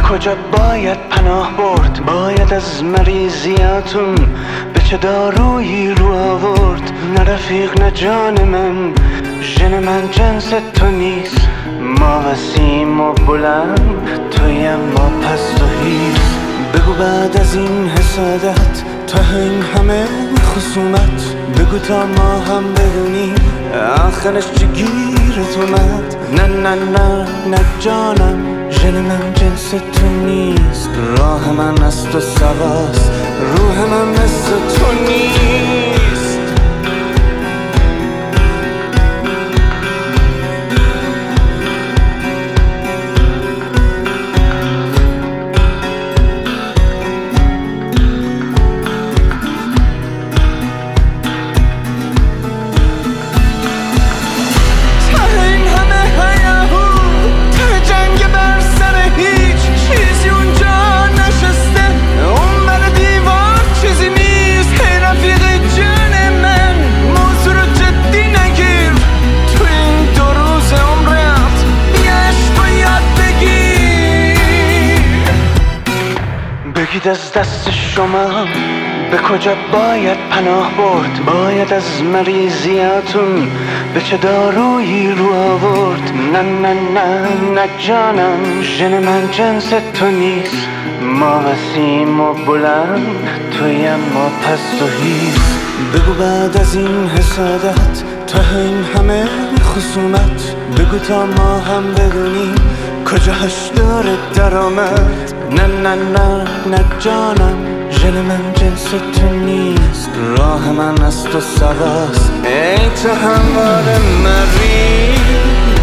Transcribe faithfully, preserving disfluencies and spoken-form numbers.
کجا باید پناه برد؟ باید از مریضیاتون به چه دارویی رو آورد؟ نه رفیق نه جان من، ژن من جنس تو نیست. ما وسیم و بلند، توی ما پست و هیست. بگو بعد از این حسادت، تا این همه خصومت، بگو تا ما هم بدونیم آخرش چه گیرت اومد. نه نه نه نه جانم، ژن من جنس تو نیست. راه من از تو سواست، روح من مثل تو نیست. بگید از دست شما به کجا باید پناه برد؟ باید از مریضیاتون به چه دارویی رو آورد؟ نه نه نه نه جانم، ژن من جنس تو نیست. ما وسیم و بلند، توی ما پست و هیست. بگو بعد از این حسادت، تا این همه خصومت، بگو تا ما هم بدونیم کجاش داره درآمد. نه نه نه نه جانم، ژن من جنس تو نیست. راه من از تو سواست، ای تو همواره مریض.